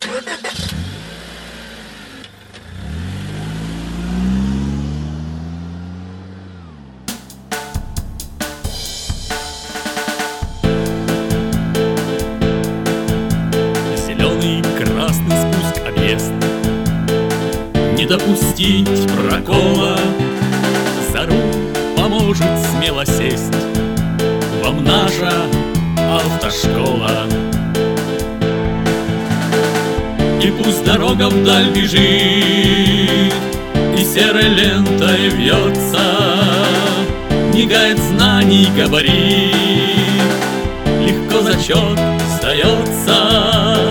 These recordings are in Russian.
Зеленый, красный спуск, объезд. Не допустить прокола, за руль поможет смело сесть. Вам наша автошкола. И пусть дорога вдаль бежит, и серой лентой вьется, мигает знаний габарит, легко зачет сдается.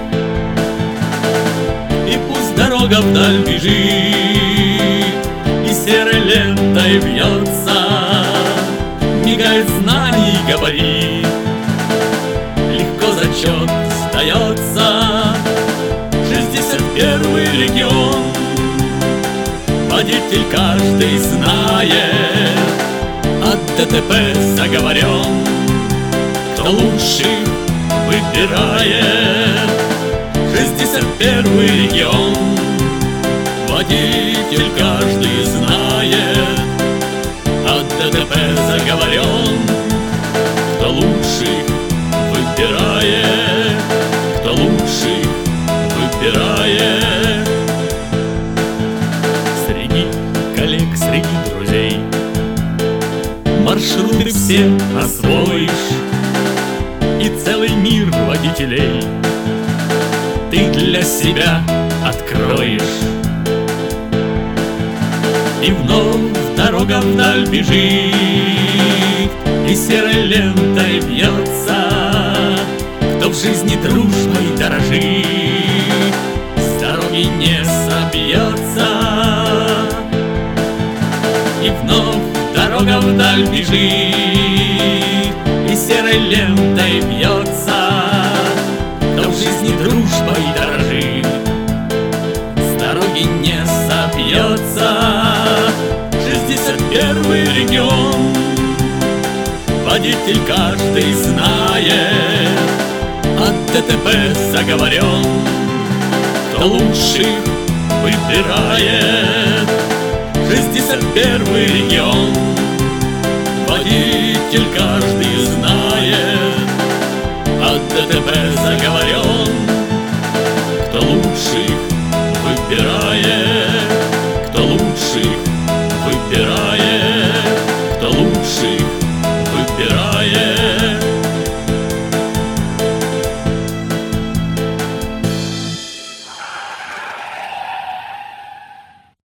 И пусть дорога вдаль бежит, и серой лентой вьется, мигает знаний габарит, легко зачет сдается. 61-й регион, водитель каждый знает, от ДТП заговорен, кто лучших выбирает. 61-й регион, водитель каждый знает, от ДТП заговорен, кто лучших выбирает, кто лучших выбирает. Среди коллег, среди друзей маршруты все освоишь, и целый мир водителей ты для себя откроешь. И вновь дорога вдаль бежит, и серой лентой бьется, кто в жизни дружбой дорожит, с дороги не собьется. И вновь дорога вдаль бежит, и серой лентой бьется, кто в жизни дружбой дорожит, с дороги не собьется. 61-й регион, водитель каждый знает, от ДТП заговорен, кто лучших выбирает. 61-й регион, водитель каждый знает, от ДТП заговорен,